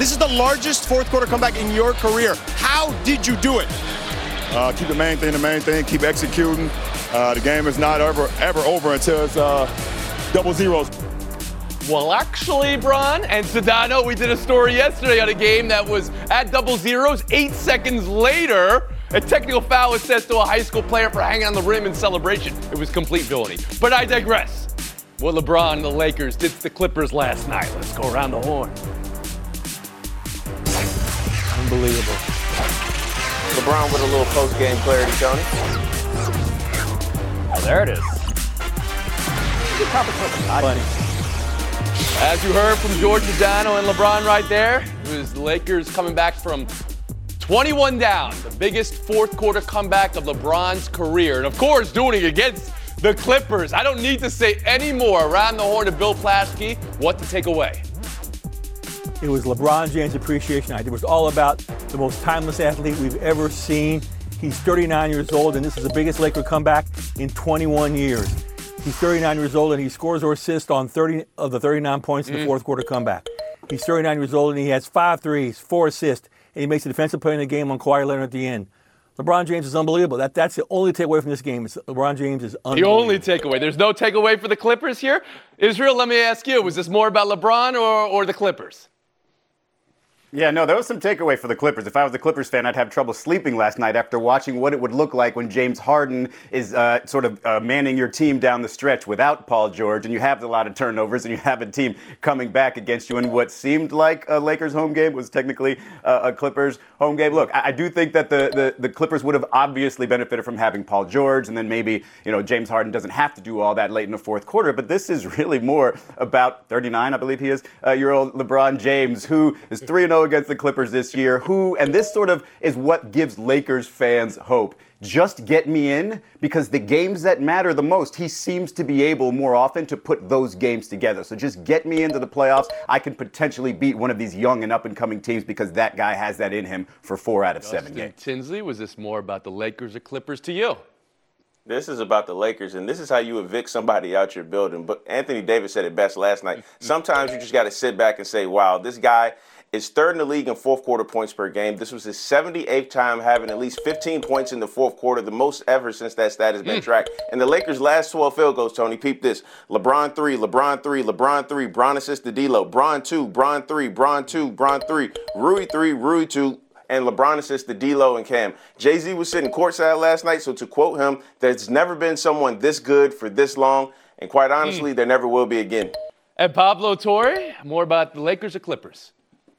This is the largest fourth quarter comeback in your career. How did you do it? Keep the main thing, keep executing. The game is not ever over until it's double zeros. Well, actually, Bron and Sedano, we did a story yesterday on a game that was at double zeros. 8 seconds later, a technical foul was assessed to a high school player for hanging on the rim in celebration. It was complete villainy. But I digress. What LeBron and the Lakers did to the Clippers last night. Let's go around the horn. Unbelievable. LeBron with a little post-game clarity, Tony. Oh, there it is. As you heard from George Sedano and LeBron right there, it was the Lakers coming back from 21 down, the biggest fourth quarter comeback of LeBron's career. And of course, doing it against the Clippers. I don't need to say any more around the horn to Bill Plaschke what to take away. It was LeBron James Appreciation Night. It was all about the most timeless athlete we've ever seen. He's 39 years old, and this is the biggest Laker comeback in 21 years. He's 39 years old, and he scores or assists on 30 of the 39 points in the fourth quarter comeback. He's 39 years old, and he has 5 threes, 4 assists, and he makes a defensive play in the game on Kawhi Leonard at the end. LeBron James is unbelievable. That's the only takeaway from this game. LeBron James is unbelievable. The only takeaway. There's no takeaway for the Clippers here? Israel, let me ask you, was this more about LeBron or the Clippers? Yeah, no, there was some takeaway for the Clippers. If I was a Clippers fan, I'd have trouble sleeping last night after watching what it would look like when James Harden is sort of manning your team down the stretch without Paul George, and you have a lot of turnovers, and you have a team coming back against you in what seemed like a Lakers home game was technically a Clippers home game. Look, I do think that the Clippers would have obviously benefited from having Paul George, and then maybe James Harden doesn't have to do all that late in the fourth quarter, but this is really more about 39, I believe he is, year old LeBron James, who is 3-0 against the Clippers this year, and this sort of is what gives Lakers fans hope. Just get me in, because the games that matter the most, he seems to be able more often to put those games together. So just get me into the playoffs. I can potentially beat one of these young and up-and-coming teams because that guy has that in him for 4 out of 7 games. Tinsley, was this more about the Lakers or Clippers to you? This is about the Lakers, and this is how you evict somebody out your building. But Anthony Davis said it best last night. Sometimes you just got to sit back and say, wow, this guy is third in the league in fourth quarter points per game. This was his 78th time having at least 15 points in the fourth quarter, the most ever since that stat has been tracked. And the Lakers' last 12 field goals, Tony, peep this. LeBron 3, LeBron 3, LeBron 3, Bron assist to D'Lo, Bron 2, Bron 3, Bron 2, Bron 3, Rui 3, Rui 2, and LeBron assists to D'Lo and Cam. Jay-Z was sitting courtside last night, so to quote him, there's never been someone this good for this long, and quite honestly, there never will be again. And Pablo Torre, more about the Lakers or Clippers?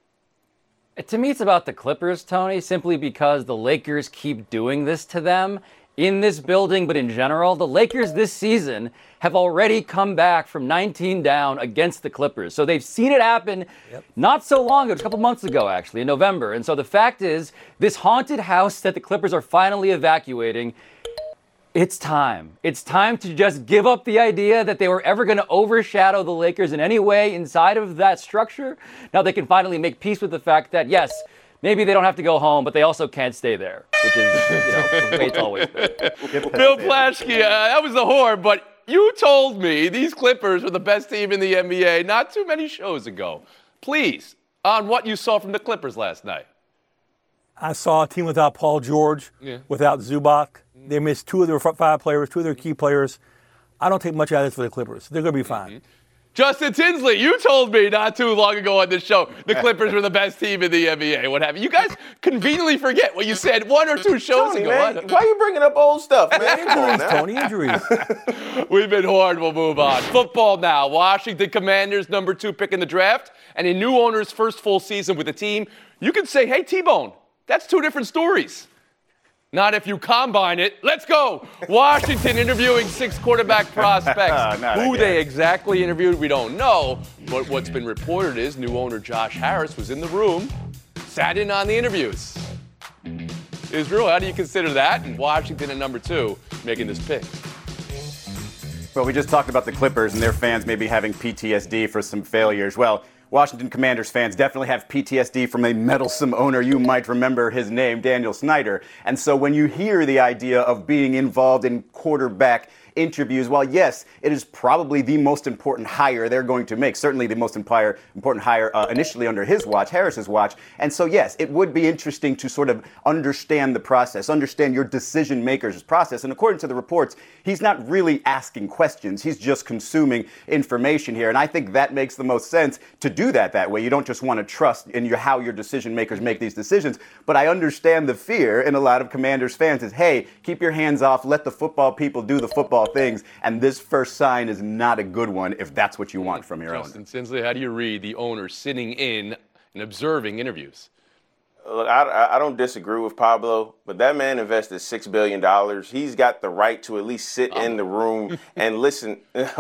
To me, it's about the Clippers, Tony, simply because the Lakers keep doing this to them in this building, but in general. The Lakers this season have already come back from 19 down against the Clippers. So they've seen it happen not so long ago, a couple months ago, actually, in November. And so the fact is, this haunted house that the Clippers are finally evacuating, it's time. It's time to just give up the idea that they were ever going to overshadow the Lakers in any way inside of that structure. Now they can finally make peace with the fact that, yes, maybe they don't have to go home, but they also can't stay there, which is, the way it's always been. Bill Plaschke, that was the horn, but you told me these Clippers were the best team in the NBA not too many shows ago. Please, on what you saw from the Clippers last night. I saw a team without Paul George, without Zubac. They missed 2 of their 5 players, 2 of their key players. I don't take much out of this for the Clippers. They're going to be fine. Justin Tinsley, you told me not too long ago on this show the Clippers were the best team in the NBA. What happened? You guys conveniently forget what you said 1 or 2 shows ago. Man, why are you bringing up old stuff, man? Injuries, Tony, injuries. We've been horned. We'll move on. Football now. Washington Commanders, number 2 pick in the draft, and a new owner's first full season with the team. You can say, hey, T-Bone, that's 2 different stories. Not if you combine it. Let's go. Washington interviewing 6 quarterback prospects. Who they exactly interviewed, we don't know. But what's been reported is new owner Josh Harris was in the room, sat in on the interviews. Israel, how do you consider that? And Washington at number 2 making this pick. Well, we just talked about the Clippers and their fans maybe having PTSD for some failures. Well, Washington Commanders fans definitely have PTSD from a meddlesome owner. You might remember his name, Daniel Snyder. And so when you hear the idea of being involved in quarterback interviews, while yes, it is probably the most important hire they're going to make, certainly the most important hire initially under his watch, Harris's watch. And so, yes, it would be interesting to sort of understand the process, understand your decision makers' process. And according to the reports, he's not really asking questions. He's just consuming information here. And I think that makes the most sense to do that way. You don't just want to trust in how your decision makers make these decisions. But I understand the fear in a lot of Commanders fans is, hey, keep your hands off, let the football people do the football things. And this first sign is not a good one if that's what you want from your owner. Justin Sinsley, how do you read the owner sitting in and observing interviews? Look, I don't disagree with Pablo, but that man invested $6 billion. He's got the right to at least sit in the room and listen.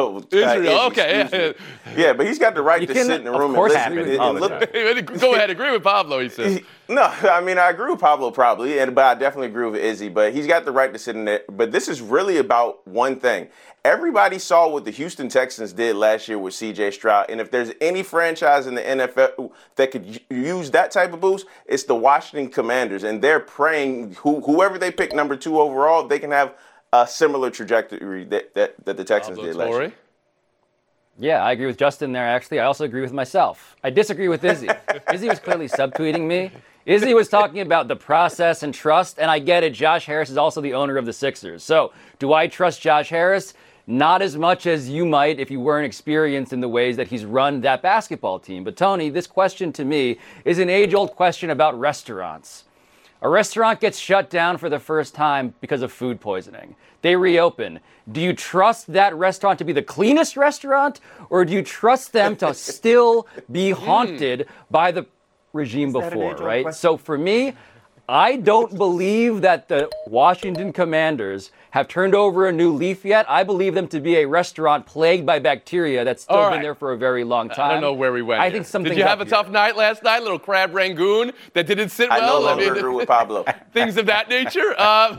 Okay. Yeah, but he's got the right to sit in the room and listen. Go ahead, agree with Pablo, he says. No, I mean, I agree with Pablo probably, but I definitely agree with Izzy. But he's got the right to sit in there. But this is really about one thing. Everybody saw what the Houston Texans did last year with C.J. Stroud. And if there's any franchise in the NFL that could use that type of boost, it's the Washington Commanders. And they're praying whoever they pick number 2 overall, they can have a similar trajectory that the Texans did last year. Yeah, I agree with Justin there, actually. I also agree with myself. I disagree with Izzy. Izzy was clearly subtweeting me. Izzy was talking about the process and trust, and I get it. Josh Harris is also the owner of the Sixers. So do I trust Josh Harris? Not as much as you might if you weren't experienced in the ways that he's run that basketball team. But Tony, this question to me is an age-old question about restaurants. A restaurant gets shut down for the first time because of food poisoning. They reopen. Do you trust that restaurant to be the cleanest restaurant, or do you trust them to still be haunted by the regime before, right? Question? So for me, I don't believe that the Washington Commanders have turned over a new leaf yet. I believe them to be a restaurant plagued by bacteria that's still been there for a very long time. I don't know where we went. I think something. Did you have a tough night last night? Little crab rangoon that didn't sit well? I no longer agree with Pablo. Things of that nature.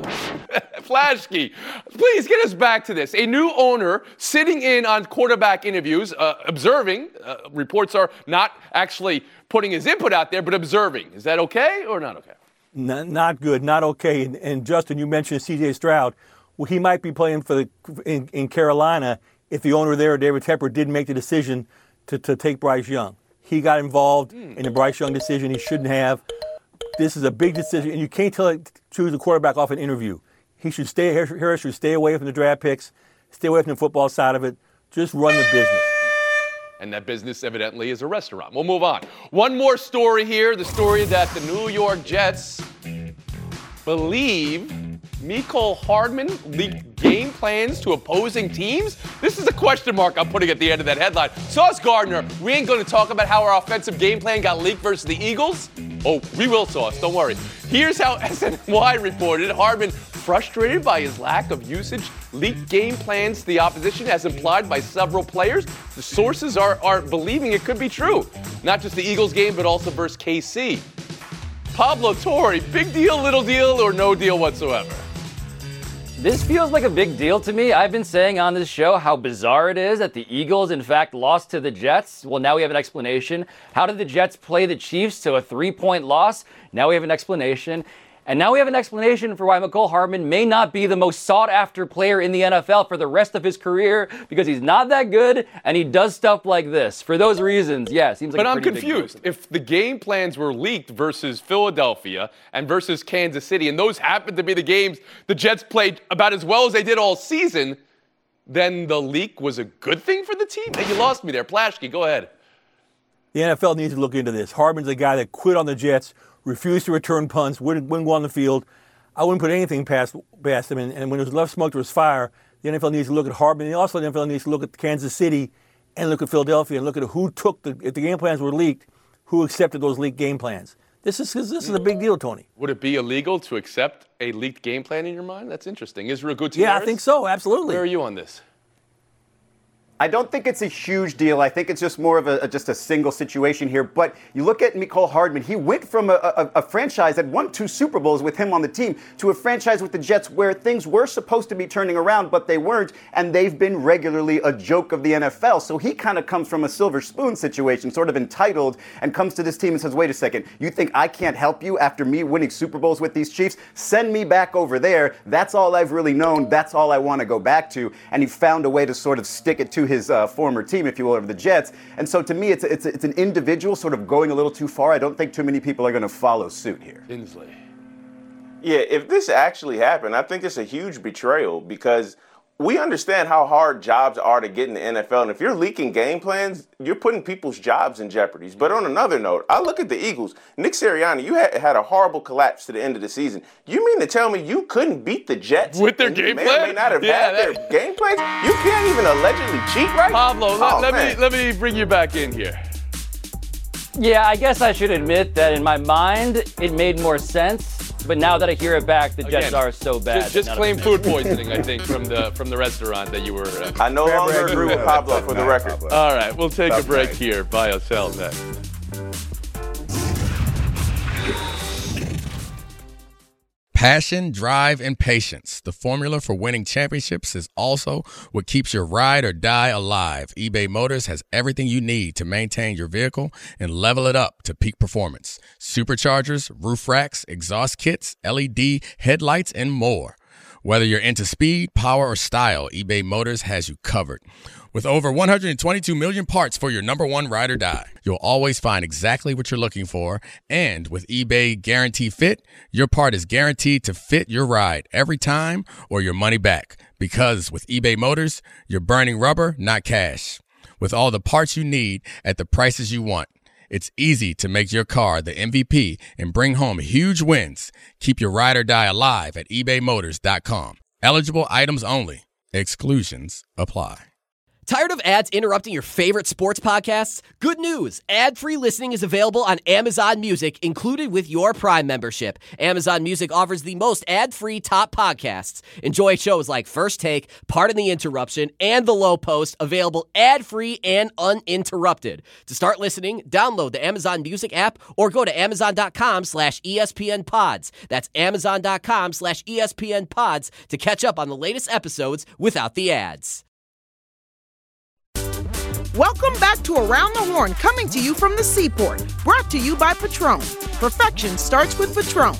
Flashkey, please get us back to this. A new owner sitting in on quarterback interviews, observing. Reports are not actually putting his input out there, but observing. Is that okay or not okay? Not good, not okay. And Justin, you mentioned C.J. Stroud. Well, he might be playing for in Carolina if the owner there, David Tepper, didn't make the decision to take Bryce Young. He got involved in the Bryce Young decision. He shouldn't have. This is a big decision, and you can't choose a quarterback off an interview. Harris should stay away from the draft picks, stay away from the football side of it. Just run the business. And that business evidently is a restaurant. We'll move on. One more story here, the story that the New York Jets believe Mecole Hardman leaked game plans to opposing teams. This is a question mark I'm putting at the end of that headline. Sauce Gardner, we ain't going to talk about how our offensive game plan got leaked versus the Eagles. Oh, we will, Sauce, don't worry. Here's how SNY reported. Hardman, frustrated by his lack of usage, leaked game plans to the opposition as implied by several players. The sources are believing it could be true. Not just the Eagles game, but also versus KC. Pablo Torre, big deal, little deal, or no deal whatsoever? This feels like a big deal to me. I've been saying on this show how bizarre it is that the Eagles, in fact, lost to the Jets. Well, now we have an explanation. How did the Jets play the Chiefs to a 3-point loss? Now we have an explanation. And now we have an explanation for why Mecole Hardman may not be the most sought-after player in the NFL for the rest of his career, because he's not that good and he does stuff like this. For those reasons, yeah, it seems like. But I'm confused. If the game plans were leaked versus Philadelphia and versus Kansas City, and those happened to be the games the Jets played about as well as they did all season, then the leak was a good thing for the team? Hey, you lost me there. Plashke, go ahead. The NFL needs to look into this. Hardman's a guy that quit on the Jets, refused to return punts, wouldn't go on the field. I wouldn't put anything past him. And when there's left smoke, there's fire. The NFL needs to look at Hardman. And also, the NFL needs to look at Kansas City and look at Philadelphia and look at who took if the game plans were leaked, who accepted those leaked game plans. This is a big deal, Tony. Would it be illegal to accept a leaked game plan in your mind? That's interesting. Israel Gutierrez? Yeah, I think so. Absolutely. Where are you on this? I don't think it's a huge deal. I think it's just more of just a single situation here. But you look at Mecole Hardman. He went from a franchise that won 2 Super Bowls with him on the team to a franchise with the Jets where things were supposed to be turning around, but they weren't, and they've been regularly a joke of the NFL. So he kind of comes from a silver spoon situation, sort of entitled, and comes to this team and says, wait a second, you think I can't help you after me winning Super Bowls with these Chiefs? Send me back over there. That's all I've really known. That's all I want to go back to. And he found a way to sort of stick it to his former team, if you will, of the Jets. And so to me, it's an individual sort of going a little too far. I don't think too many people are going to follow suit here. Inslee. Yeah, if this actually happened, I think it's a huge betrayal because we understand how hard jobs are to get in the NFL. And if you're leaking game plans, you're putting people's jobs in jeopardy. But on another note, I look at the Eagles. Nick Sirianni, you had a horrible collapse to the end of the season. You mean to tell me you couldn't beat the Jets? With their game plan? May not have had their game plans? You can't even allegedly cheat, right? Pablo, let me bring you back in here. Yeah, I guess I should admit that in my mind, it made more sense. But now that I hear it back, the Jets are so bad. Just claim food poisoning, I think, from the restaurant that you were. I no longer agree with Pablo for the record. All right, we'll take a break here. Buy or sell next. Passion, drive, and patience. The formula for winning championships is also what keeps your ride or die alive. eBay Motors has everything you need to maintain your vehicle and level it up to peak performance. Superchargers, roof racks, exhaust kits, LED headlights, and more. Whether you're into speed, power, or style, eBay Motors has you covered. With over 122 million parts for your number one ride or die, you'll always find exactly what you're looking for. And with eBay Guarantee Fit, your part is guaranteed to fit your ride every time or your money back. Because with eBay Motors, you're burning rubber, not cash. With all the parts you need at the prices you want, it's easy to make your car the MVP and bring home huge wins. Keep your ride or die alive at ebaymotors.com. Eligible items only. Exclusions apply. Tired of ads interrupting your favorite sports podcasts? Good news! Ad-free listening is available on Amazon Music, included with your Prime membership. Amazon Music offers the most ad-free top podcasts. Enjoy shows like First Take, Pardon the Interruption, and The Low Post, available ad-free and uninterrupted. To start listening, download the Amazon Music app or go to amazon.com/ESPN Pods. That's amazon.com/ESPN Pods to catch up on the latest episodes without the ads. Welcome back to Around the Horn, coming to you from the Seaport. Brought to you by Patron. Perfection starts with Patron.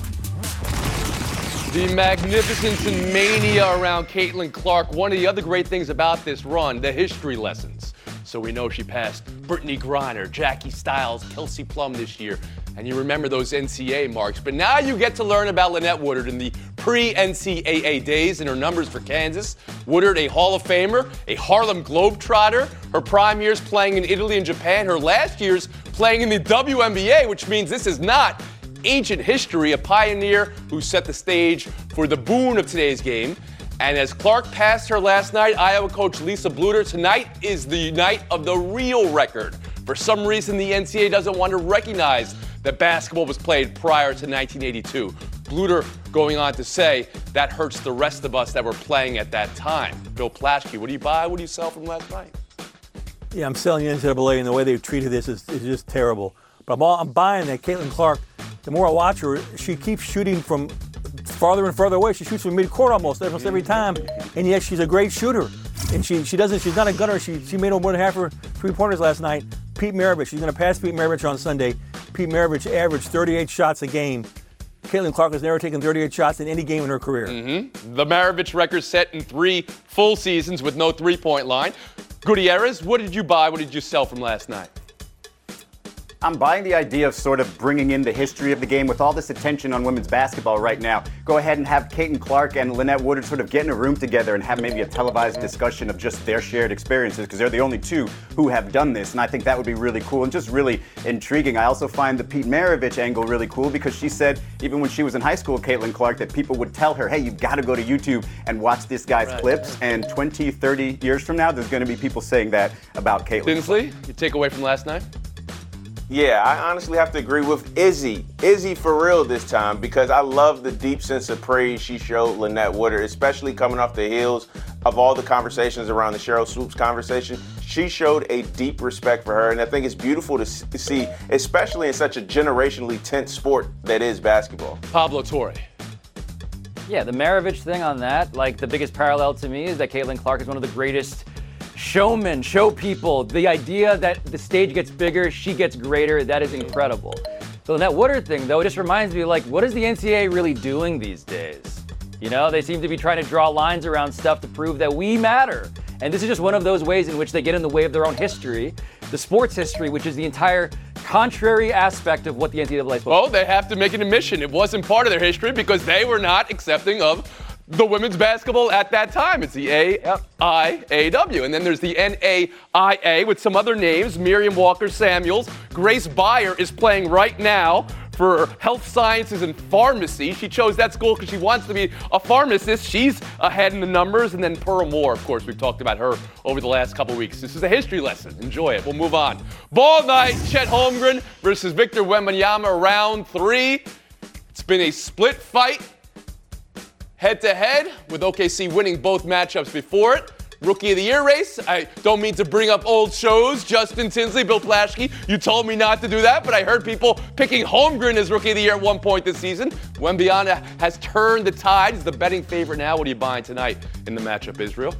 The magnificence and mania around Caitlin Clark. One of the other great things about this run, the history lessons. So we know she passed Brittany Griner, Jackie Stiles, Kelsey Plum this year. And you remember those NCAA marks. But now you get to learn about Lynette Woodard in the pre-NCAA days and her numbers for Kansas. Woodard, a Hall of Famer, a Harlem Globetrotter. Her prime years playing in Italy and Japan. Her last years playing in the WNBA, which means this is not ancient history. A pioneer who set the stage for the boon of today's game. And as Clark passed her last night, Iowa coach Lisa Bluder, tonight is the night of the real record. For some reason, the NCAA doesn't want to recognize that basketball was played prior to 1982. Bluder going on to say that hurts the rest of us that were playing at that time. Bill Plaschke, what do you buy? What do you sell from last night? Yeah, I'm selling NCAA, and the way they've treated this is just terrible. But I'm buying that Caitlin Clark, the more I watch her, she keeps shooting from farther and farther away. She shoots from mid-court almost every time, and yet she's a great shooter. And she's not a gunner. She made more than half her three-pointers last night. Pete Maravich, she's going to pass Pete Maravich on Sunday. Pete Maravich averaged 38 shots a game. Caitlin Clark has never taken 38 shots in any game in her career. Mm-hmm. The Maravich record set in 3 full seasons with no three-point line. Gutierrez, what did you buy? What did you sell from last night? I'm buying the idea of sort of bringing in the history of the game with all this attention on women's basketball right now. Go ahead and have Caitlin Clark and Lynette Woodard sort of get in a room together and have maybe a televised discussion of just their shared experiences, because they're the only two who have done this, and I think that would be really cool and just really intriguing. I also find the Pete Maravich angle really cool because she said even when she was in high school, Caitlin Clark, that people would tell her, hey, you've got to go to YouTube and watch this guy's clips, and 20, 30 years from now, there's going to be people saying that about Caitlin. Tinsley, your takeaway from last night? Yeah, I honestly have to agree with Izzy. Izzy for real this time, because I love the deep sense of praise she showed Lynette Woodard, especially coming off the heels of all the conversations around the Sheryl Swoopes conversation. she showed a deep respect for her, and I think it's beautiful to see, especially in such a generationally tense sport that is basketball. Pablo Torre. Yeah, the Maravich thing on that, like the biggest parallel to me is that Caitlin Clark is one of the greatest showmen, show people. The idea that the stage gets bigger, she gets greater, that is incredible. So that Woodard thing, though, it just reminds me, like, what is the NCAA really doing these days? You know, they seem to be trying to draw lines around stuff to prove that we matter. And this is just one of those ways in which they get in the way of their own history, the sports history, which is the entire contrary aspect of what the NCAA is supposed to do. Well, they have to make an admission. It wasn't part of their history because they were not accepting of the women's basketball at that time. It's the AIAW. And then there's the NAIA with some other names. Miriam Walker Samuels. Grace Beyer is playing right now for health sciences and pharmacy. She chose that school because she wants to be a pharmacist. She's ahead in the numbers. And then Pearl Moore, of course, we've talked about her over the last couple weeks. This is a history lesson. Enjoy it. We'll move on. Ball night, Chet Holmgren versus Victor Wembanyama, round 3. It's been a split fight, head-to-head, with OKC winning both matchups before it. Rookie of the Year race. I don't mean to bring up old shows. Justin Tinsley, Bill Plaschke, you told me not to do that, but I heard people picking Holmgren as Rookie of the Year at one point this season. Wembanyama has turned the tide. He's the betting favorite now. What are you buying tonight in the matchup, Israel?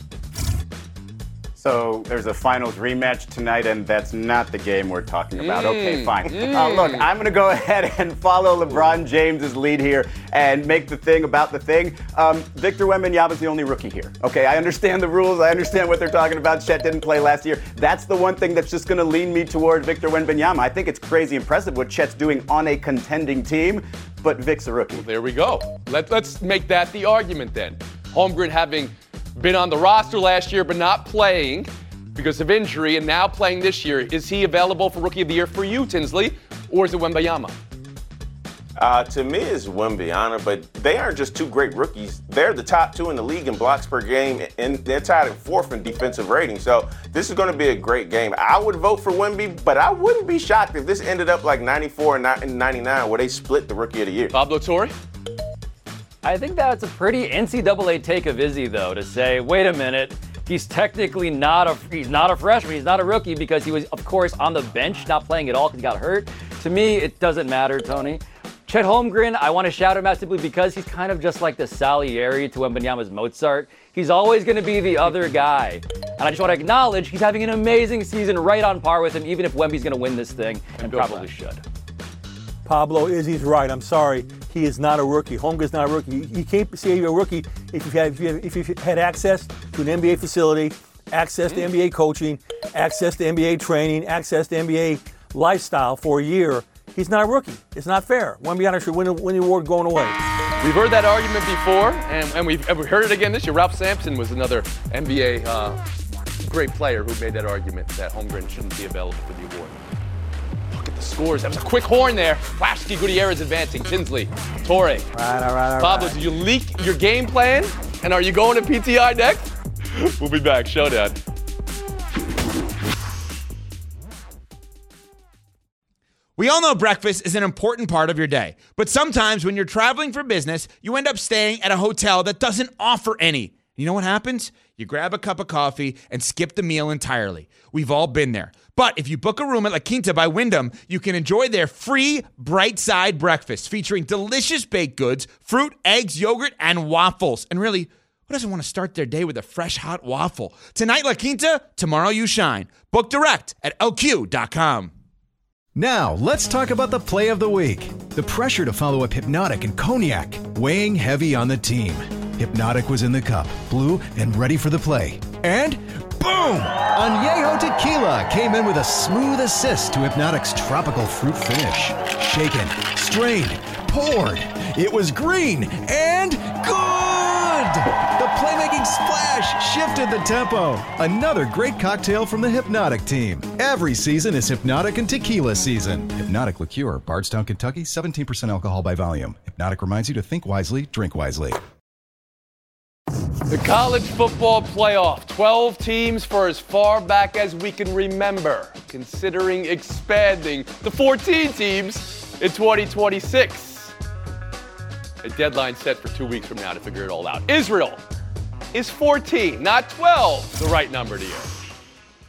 So there's a finals rematch tonight, and that's not the game we're talking about. Okay, fine. Look, I'm going to go ahead and follow LeBron James's lead here and make the thing about the thing. Victor Wembanyama is the only rookie here. Okay, I understand the rules. I understand what they're talking about. Chet didn't play last year. That's the one thing that's just going to lean me toward Victor Wembanyama. I think it's crazy impressive what Chet's doing on a contending team, but Vic's a rookie. Well, there we go. Let's make that the argument then. Holmgren having been on the roster last year but not playing because of injury and now playing this year. Is he available for Rookie of the Year for you, Tinsley, or is it Wembanyama? To me, it's Wembanyama, but they aren't just two great rookies. They're the top 2 in the league in blocks per game, and they're tied at 4th in defensive rating. So this is going to be a great game. I would vote for Wemby, but I wouldn't be shocked if this ended up like 94 and 99, where they split the Rookie of the Year. Pablo Torre? I think that's a pretty NCAA take of Izzy, though, to say, wait a minute, he's technically not a freshman, he's not a rookie because he was, of course, on the bench, not playing at all because he got hurt. To me, it doesn't matter, Tony. Chet Holmgren, I want to shout him out simply because he's kind of just like the Salieri to Wembanyama's Mozart. He's always going to be the other guy. And I just want to acknowledge he's having an amazing season, right on par with him, even if Wemby's going to win this thing, and probably should. Pablo Izzy's right. I'm sorry. He is not a rookie. Holmgren's not a rookie. You can't say you're a rookie if you've had access to an NBA facility, access to NBA coaching, access to NBA training, access to NBA lifestyle for a year. He's not a rookie. It's not fair. Wembanyama should win the award going away. We've heard that argument before, and we've heard it again this year. Ralph Sampson was another NBA great player who made that argument that Holmgren shouldn't be available for the award. Look at the scores. That was a quick horn there. Plaschke, Gutierrez advancing. Tinsley, Torre. All right. Pablo, did you leak your game plan? And are you going to PTI next? We'll be back. Showdown. We all know breakfast is an important part of your day, but sometimes when you're traveling for business, you end up staying at a hotel that doesn't offer any. You know what happens? You grab a cup of coffee and skip the meal entirely. We've all been there. But if you book a room at La Quinta by Wyndham, you can enjoy their free Bright Side breakfast featuring delicious baked goods, fruit, eggs, yogurt, and waffles. And really, who doesn't want to start their day with a fresh, hot waffle? Tonight, La Quinta, tomorrow you shine. Book direct at lq.com. Now, let's talk about the play of the week. The pressure to follow up Hypnotic and Cognac, weighing heavy on the team. Hypnotic was in the cup, blue, and ready for the play. And boom! Añejo Tequila came in with a smooth assist to Hypnotic's tropical fruit finish. Shaken, strained, poured. It was green and good! The playmaking splash shifted the tempo. Another great cocktail from the Hypnotic team. Every season is Hypnotic and Tequila season. Hypnotic Liqueur, Bardstown, Kentucky, 17% alcohol by volume. Hypnotic reminds you to think wisely, drink wisely. The college football playoff, 12 teams for as far back as we can remember, considering expanding to 14 teams in 2026. A deadline set for 2 weeks from now to figure it all out. Israel, is 14, not 12, the right number to you?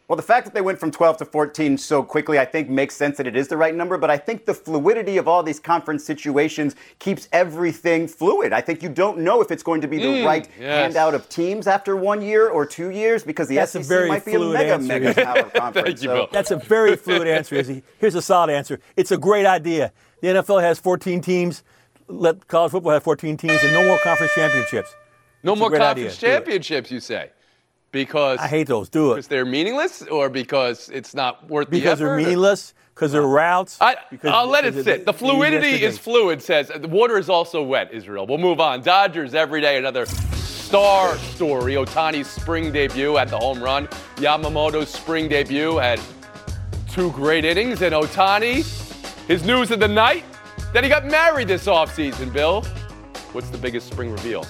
Well, the fact that they went from 12 to 14 so quickly, I think makes sense that it is the right number, but I think the fluidity of all these conference situations keeps everything fluid. I think you don't know if it's going to be the right handout of teams after 1 year or 2 years because the SEC might be a mega power conference. Thank you, Bill. That's a very fluid answer, Izzy. Here's a solid answer. It's a great idea. The NFL has 14 teams. Let college football have 14 teams and no more conference championships. No more conference championships, you say? Because I hate those. Do it. Because they're meaningless or because it's not worth the effort? Because they're meaningless, because they're routes. I'll let it sit. The fluidity is fluid, says. The water is also wet, Israel. We'll move on. Dodgers every day, another star story. Ohtani's spring debut at the home run. Yamamoto's spring debut had 2 great innings. And Ohtani, his news of the night, that he got married this offseason, Bill. What's the biggest spring reveal?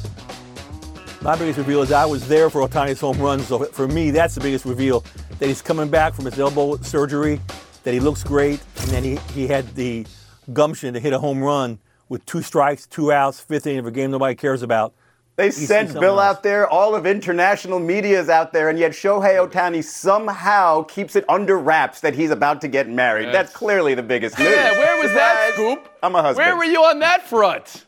My biggest reveal is I was there for Ohtani's home run, so for me, that's the biggest reveal, that he's coming back from his elbow surgery, that he looks great, and then he had the gumption to hit a home run with 2 strikes, 2 outs, 5th inning of a game nobody cares about. They sent Bill out there, all of international media is out there, and yet Shohei Ohtani somehow keeps it under wraps that he's about to get married. That's clearly the biggest news. Yeah, where was that scoop? I'm a husband. Where were you on that front?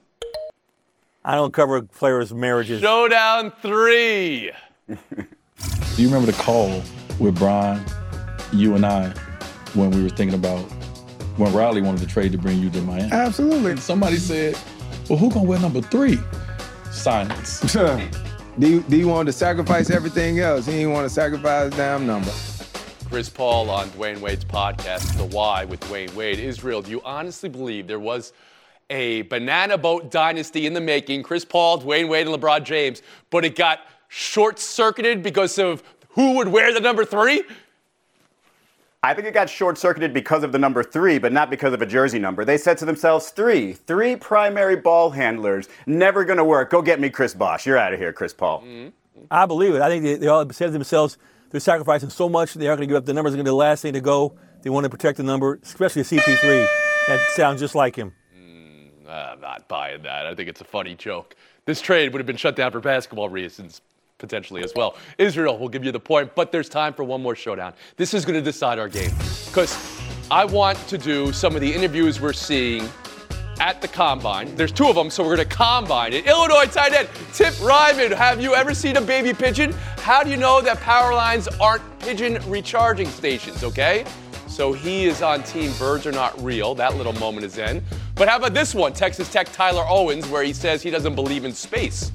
I don't cover players' marriages. Showdown 3. Do you remember the call with Brian, you and I, when we were thinking about when Riley wanted to trade to bring you to Miami? Absolutely. And somebody said, well, who gonna wear number 3? Silence. D wanted to sacrifice everything else. He didn't want to sacrifice his damn number. Chris Paul on Dwayne Wade's podcast, The Why with Dwayne Wade. Israel, do you honestly believe there was a banana boat dynasty in the making, Chris Paul, Dwayne Wade, and LeBron James, but it got short-circuited because of who would wear the number 3? I think it got short-circuited because of the number 3, but not because of a jersey number. They said to themselves, 3 primary ball handlers, never going to work. Go get me Chris Bosh. You're out of here, Chris Paul. Mm-hmm. I believe it. I think they all said to themselves, they're sacrificing so much, they aren't going to give up. The number's going to be the last thing to go. They want to protect the number, especially CP3. That sounds just like him. I'm not buying that. I think it's a funny joke. This trade would have been shut down for basketball reasons, potentially as well. Israel will give you the point, but there's time for one more showdown. This is going to decide our game because I want to do some of the interviews we're seeing at the Combine. There's 2 of them, so we're going to combine it. Illinois tight end Tip Ryman. Have you ever seen a baby pigeon? How do you know that power lines aren't pigeon recharging stations, okay? So he is on team birds are not real. That little moment is in. But how about this one? Texas Tech Tyler Owens, where he says he doesn't believe in space.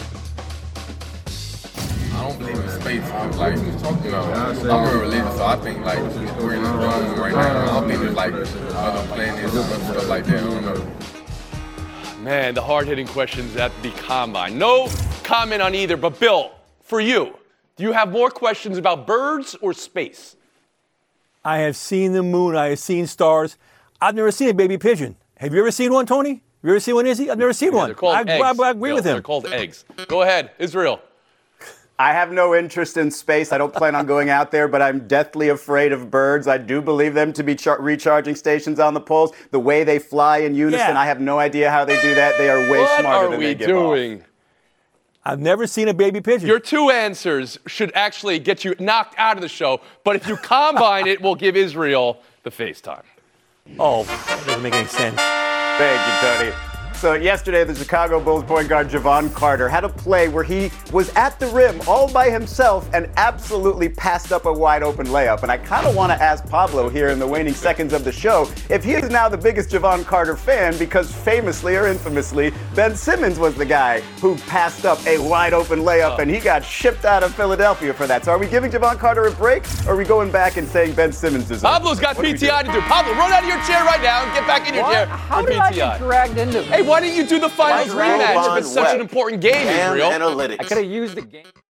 I don't believe in space. I'm a religious, so I think like we're in the wrong right now. I don't think there's like other planets and stuff like that. I don't know. Man, the hard-hitting questions at the Combine. No comment on either, but Bill, for you, do you have more questions about birds or space? I have seen the moon. I have seen stars. I've never seen a baby pigeon. Have you ever seen one, Tony? Have you ever seen one, Izzy? I've never seen one. They're called eggs. I agree with him. They're called eggs. Go ahead, Israel. I have no interest in space. I don't plan on going out there, but I'm deathly afraid of birds. I do believe them to be recharging stations on the poles. The way they fly in unison, I have no idea how they do that. They are way smarter than they give off. What are we doing? I've never seen a baby pigeon. Your 2 answers should actually get you knocked out of the show, but if you combine it, we'll give Israel the FaceTime. Oh, that doesn't make any sense. Thank you, Tony. So yesterday, the Chicago Bulls point guard Javon Carter had a play where he was at the rim all by himself and absolutely passed up a wide open layup. And I kind of want to ask Pablo here in the waning seconds of the show if he is now the biggest Javon Carter fan because famously or infamously, Ben Simmons was the guy who passed up a wide open layup and he got shipped out of Philadelphia for that. So are we giving Javon Carter a break or are we going back and saying Ben Simmons deserves it? Pablo's got PTI to do. Pablo, run out of your chair right now and get back in your chair. How did I get dragged into this? Hey, why didn't you do the finals rematch if it's such an important game, Israel? Analytics. I could have used the game.